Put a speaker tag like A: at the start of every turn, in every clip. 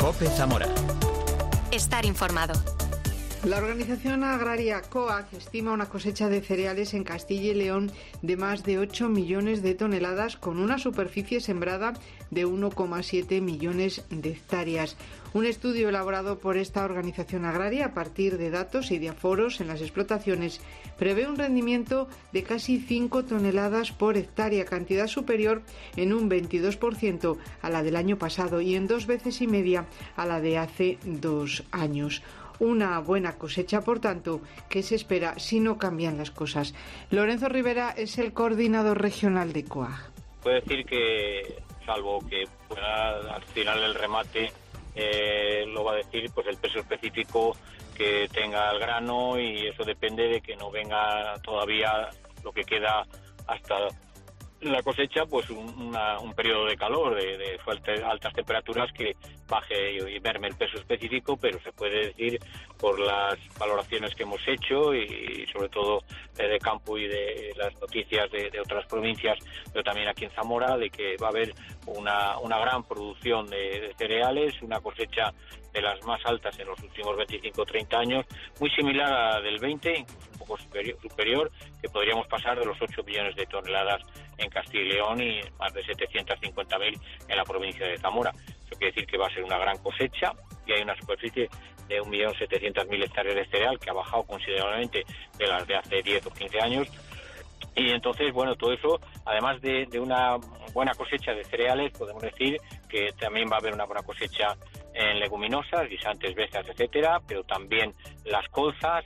A: COPE Zamora.
B: Estar informado.
C: La organización agraria COAG estima una cosecha de cereales en Castilla y León de más de 8 millones de toneladas con una superficie sembrada de 1,7 millones de hectáreas. Un estudio elaborado por esta organización agraria a partir de datos y de aforos en las explotaciones prevé un rendimiento de casi 5 toneladas por hectárea, cantidad superior en un 22% a la del año pasado y en 2,5 veces a la de hace 2 años. Una buena cosecha, por tanto, que se espera si no cambian las cosas. Lorenzo Rivera es el coordinador regional de COAG.
D: Puede decir que, salvo que al final el remate lo va a decir, pues el peso específico que tenga el grano, y eso depende de que no venga todavía lo que queda hasta la cosecha, pues un periodo de calor, de altas temperaturas que baje y merme el peso específico, pero se puede decir por las valoraciones que hemos hecho y sobre todo de campo y de las noticias de otras provincias, pero también aquí en Zamora, de que va a haber una gran producción de cereales, una cosecha de las más altas en los últimos 25-30 años, muy similar a la del 20, incluso un poco superior, que podríamos pasar de los 8 millones de toneladas en Castilla y León y más de 750.000 en la provincia de Zamora. Eso quiere decir que va a ser una gran cosecha y hay una superficie de 1.700.000 hectáreas de cereal que ha bajado considerablemente de las de hace 10 o 15 años. Y entonces, bueno, todo eso, además de una buena cosecha de cereales, podemos decir que también va a haber una buena cosecha en leguminosas, guisantes, bezas, etcétera, pero también las colzas,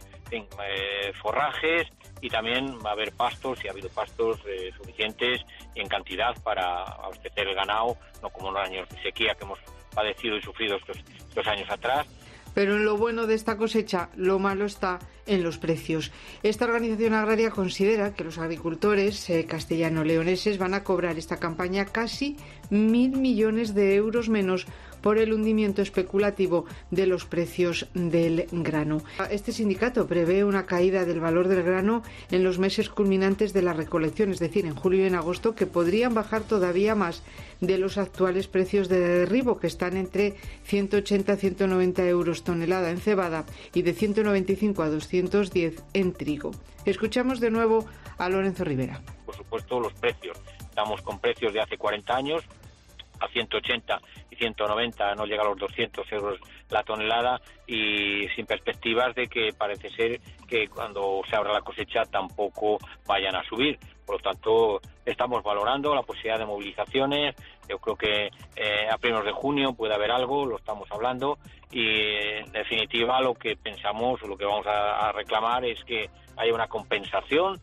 D: forrajes, y también va a haber pastos, y ha habido pastos suficientes y en cantidad para abastecer el ganado, no como en los años de sequía que hemos padecido y sufrido estos años atrás.
C: Pero en lo bueno de esta cosecha, lo malo está en los precios. Esta organización agraria considera que los agricultores castellano-leoneses van a cobrar esta campaña casi 1.000 millones de euros menos por el hundimiento especulativo de los precios del grano. Este sindicato prevé una caída del valor del grano en los meses culminantes de la recolección, es decir, en julio y en agosto, que podrían bajar todavía más de los actuales precios de derribo, que están entre 180 a 190 euros tonelada en cebada y de 195 a 210 en trigo. Escuchamos de nuevo a Lorenzo Rivera.
D: Por supuesto, los precios. Estamos con precios de hace 40 años, a 180 y 190, no llega a los 200 euros la tonelada, y sin perspectivas de que parece ser que cuando se abra la cosecha tampoco vayan a subir. Por lo tanto, estamos valorando la posibilidad de movilizaciones. Yo creo que a primeros de junio puede haber algo, lo estamos hablando, y en definitiva lo que pensamos, lo que vamos a reclamar es que haya una compensación.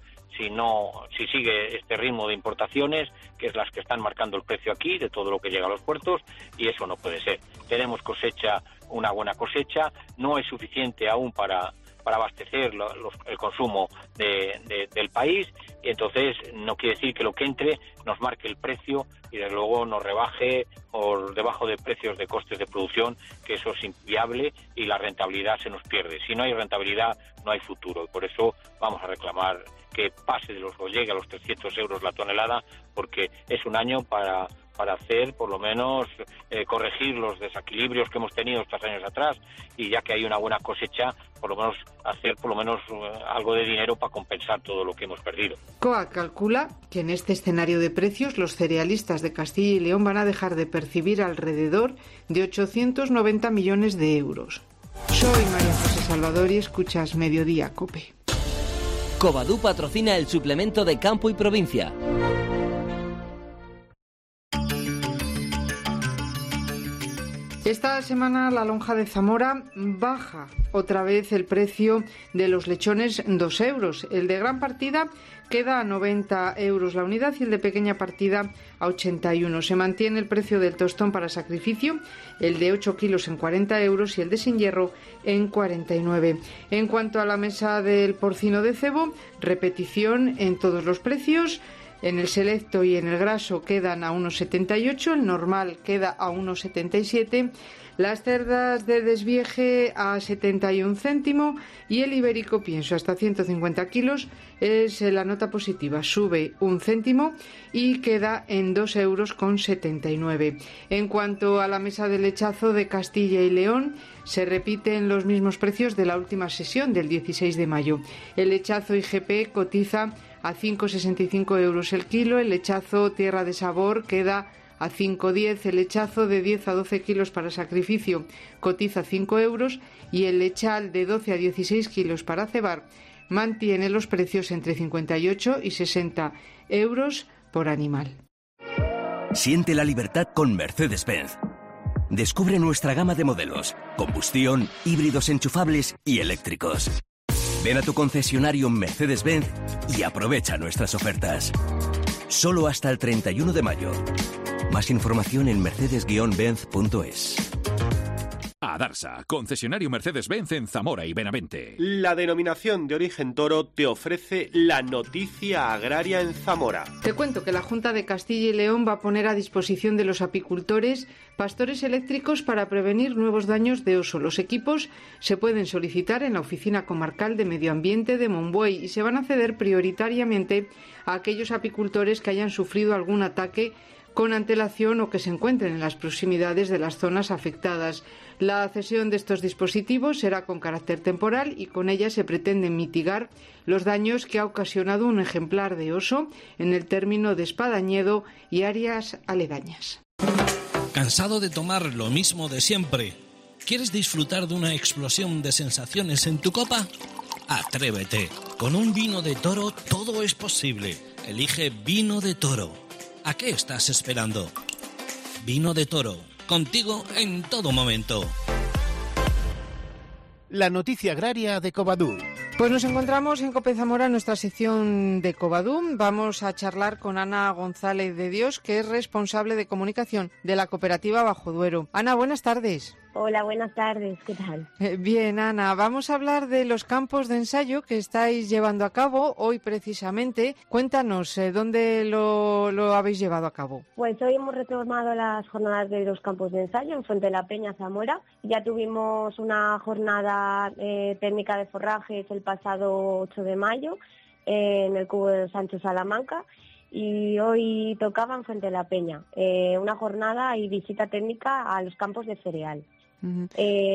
D: Si sigue este ritmo de importaciones, que es las que están marcando el precio aquí, de todo lo que llega a los puertos, y eso no puede ser. Tenemos cosecha, una buena cosecha, no es suficiente aún para abastecer el consumo del país, y entonces no quiere decir que lo que entre nos marque el precio y desde luego nos rebaje por debajo de precios de costes de producción, que eso es inviable y la rentabilidad se nos pierde. Si no hay rentabilidad, no hay futuro, y por eso vamos a reclamar que pase o llegue a los 300 euros la tonelada, porque es un año para hacer, por lo menos, corregir los desequilibrios que hemos tenido estos años atrás, y ya que hay una buena cosecha, por lo menos hacer algo de dinero para compensar todo lo que hemos perdido.
C: COAG calcula que en este escenario de precios los cerealistas de Castilla y León van a dejar de percibir alrededor de 890 millones de euros. Soy María José Salvador y escuchas Mediodía COPE.
E: Covadú patrocina el suplemento de Campo y Provincia.
C: Esta semana la lonja de Zamora baja otra vez el precio de los lechones 2 euros. El de gran partida queda a 90 euros la unidad y el de pequeña partida a 81. Se mantiene el precio del tostón para sacrificio, el de 8 kilos en 40 euros y el de sin hierro en 49. En cuanto a la mesa del porcino de cebo, repetición en todos los precios. En el selecto y en el graso quedan a 1,78, el normal queda a 1,77, las cerdas de desvieje a 71 céntimo y el ibérico pienso hasta 150 kilos es la nota positiva, sube 1 céntimo y queda en 2,79 €. En cuanto a la mesa de lechazo de Castilla y León, se repiten los mismos precios de la última sesión del 16 de mayo. El lechazo IGP cotiza a 5,65 € el kilo, el lechazo Tierra de Sabor queda a 5,10, el lechazo de 10 a 12 kilos para sacrificio cotiza 5 € y el lechal de 12 a 16 kilos para cebar mantiene los precios entre 58 y 60 € por animal.
A: Siente la libertad con Mercedes-Benz. Descubre nuestra gama de modelos, combustión, híbridos enchufables y eléctricos. Ven a tu concesionario Mercedes-Benz y aprovecha nuestras ofertas. Solo hasta el 31 de mayo. Más información en mercedes-benz.es.
F: Adarsa, concesionario Mercedes-Benz en Zamora y Benavente.
G: La denominación de origen toro te ofrece la noticia agraria en Zamora.
C: Te cuento que la Junta de Castilla y León va a poner a disposición de los apicultores pastores eléctricos para prevenir nuevos daños de oso. Los equipos se pueden solicitar en la Oficina Comarcal de Medio Ambiente de Monbuey y se van a ceder prioritariamente a aquellos apicultores que hayan sufrido algún ataque con antelación o que se encuentren en las proximidades de las zonas afectadas. La cesión de estos dispositivos será con carácter temporal y con ella se pretende mitigar los daños que ha ocasionado un ejemplar de oso en el término de Espadañedo y áreas aledañas.
H: ¿Cansado de tomar lo mismo de siempre? ¿Quieres disfrutar de una explosión de sensaciones en tu copa? Atrévete. Con un vino de toro todo es posible. Elige Vino de Toro. ¿A qué estás esperando? Vino de Toro, contigo en todo momento.
I: La noticia agraria de Covadú.
C: Pues nos encontramos en COPE Zamora, en nuestra sección de Covadú. Vamos a charlar con Ana González de Dios, que es responsable de comunicación de la cooperativa Bajo Duero. Ana, buenas tardes.
J: Hola, buenas tardes, ¿qué tal?
C: Bien, Ana, vamos a hablar de los campos de ensayo que estáis llevando a cabo hoy precisamente. Cuéntanos, ¿dónde lo habéis llevado a cabo?
J: Pues hoy hemos retomado las jornadas de los campos de ensayo en Fuente de la Peña, Zamora. Ya tuvimos una jornada técnica de forrajes el pasado 8 de mayo en el Cubo de Sancho Salamanca. Y hoy tocaba en Fuente de la Peña, una jornada y visita técnica a los campos de cereal. Uh-huh.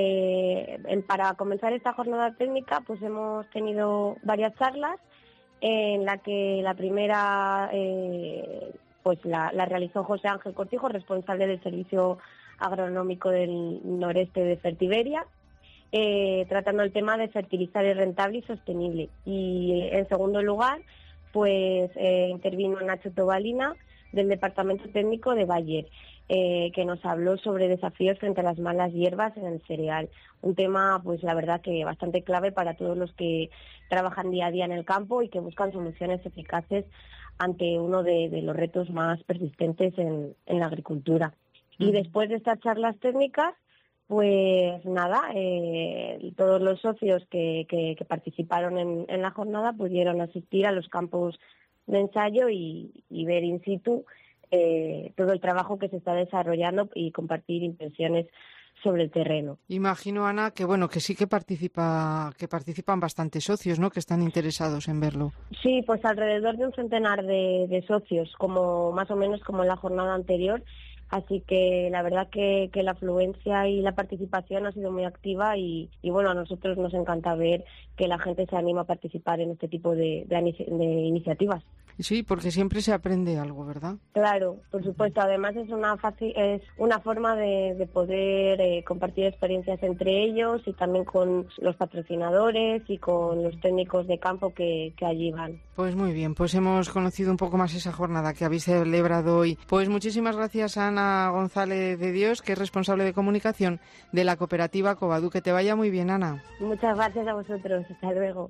J: Para comenzar esta jornada técnica, pues hemos tenido varias charlas, en la que la primera pues la realizó José Ángel Cortijo, responsable del Servicio Agronómico del Noreste de Fertiberia, tratando el tema de fertilizar rentable y sostenible. Y en segundo lugar, pues intervino Nacho Tobalina, del Departamento Técnico de Bayer, que nos habló sobre desafíos frente a las malas hierbas en el cereal. Un tema, pues la verdad que bastante clave para todos los que trabajan día a día en el campo y que buscan soluciones eficaces ante uno de los retos más persistentes en la agricultura. Y después de estas charlas técnicas, pues nada, todos los socios que participaron en la jornada pudieron asistir a los campos de ensayo y ver in situ todo el trabajo que se está desarrollando y compartir impresiones sobre el terreno.
C: Imagino, Ana, que bueno, que sí que participan bastantes socios, ¿no?, que están interesados en verlo.
J: Sí, pues alrededor de un centenar de socios, como más o menos como en la jornada anterior. Así que la verdad que la afluencia y la participación ha sido muy activa y bueno, a nosotros nos encanta ver que la gente se anima a participar en este tipo de iniciativas.
C: Sí, porque siempre se aprende algo, ¿verdad?
J: Claro, por supuesto. Además es una forma de poder compartir experiencias entre ellos y también con los patrocinadores y con los técnicos de campo que allí van.
C: Pues muy bien, pues hemos conocido un poco más esa jornada que habéis celebrado hoy. Pues muchísimas gracias a Ana González de Dios, que es responsable de comunicación de la cooperativa Covadú. Que te vaya muy bien, Ana.
J: Muchas gracias a vosotros. Hasta luego.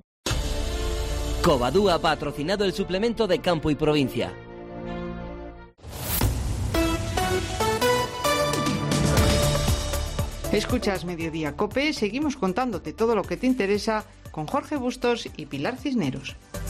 E: Covadú ha patrocinado el suplemento de Campo y Provincia.
C: Escuchas Mediodía COPE, seguimos contándote todo lo que te interesa con Jorge Bustos y Pilar Cisneros.